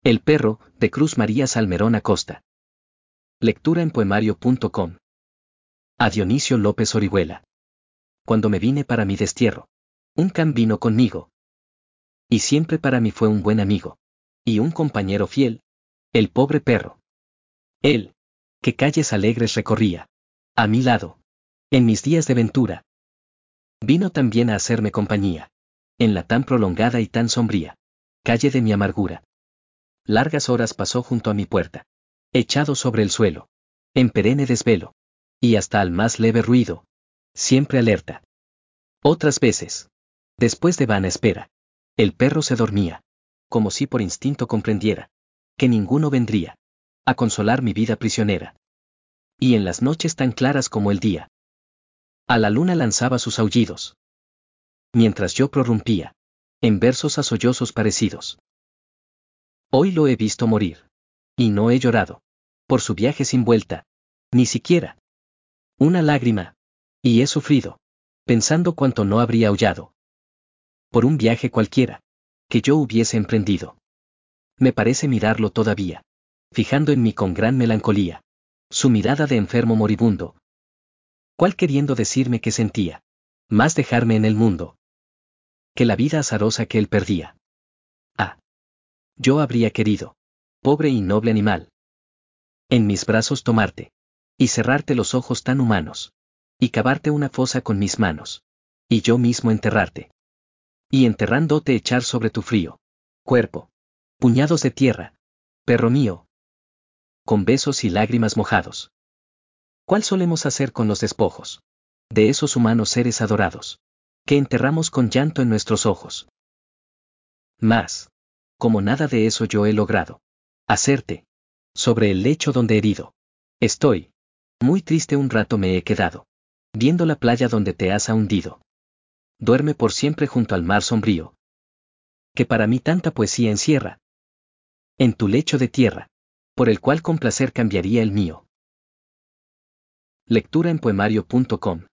El perro, de Cruz María Salmerón Acosta. Lectura en poemario.com. A Dionisio López Orihuela. Cuando me vine para mi destierro, un can vino conmigo. Y siempre para mí fue un buen amigo. Y un compañero fiel, el pobre perro. Él, que calles alegres recorría. A mi lado. En mis días de ventura. Vino también a hacerme compañía. En la tan prolongada y tan sombría calle de mi amargura. Largas horas pasó junto a mi puerta, echado sobre el suelo, en perenne desvelo, y hasta al más leve ruido, siempre alerta. Otras veces, después de vana espera, el perro se dormía, como si por instinto comprendiera, que ninguno vendría a consolar mi vida prisionera. Y en las noches tan claras como el día, a la luna lanzaba sus aullidos, mientras yo prorrumpía, en versos a sollozos parecidos. Hoy lo he visto morir. Y no he llorado. Por su viaje sin vuelta. Ni siquiera una lágrima. Y he sufrido. Pensando cuánto no habría aullado. Por un viaje cualquiera. Que yo hubiese emprendido. Me parece mirarlo todavía. Fijando en mí con gran melancolía. Su mirada de enfermo moribundo. ¿Cuál queriendo decirme que sentía? Más dejarme en el mundo. Que la vida azarosa que él perdía. Ah. Yo habría querido. Pobre y noble animal. En mis brazos tomarte. Y cerrarte los ojos tan humanos. Y cavarte una fosa con mis manos. Y yo mismo enterrarte. Y enterrándote echar sobre tu frío cuerpo puñados de tierra, perro mío. Con besos y lágrimas mojados. ¿Cuál solemos hacer con los despojos de esos humanos seres adorados, que enterramos con llanto en nuestros ojos? Mas, como nada de eso yo he logrado hacerte, sobre el lecho donde herido estoy, muy triste un rato me he quedado, viendo la playa donde te has hundido. Duerme por siempre junto al mar sombrío, que para mí tanta poesía encierra. En tu lecho de tierra, por el cual con placer cambiaría el mío. Lectura en poemario.com.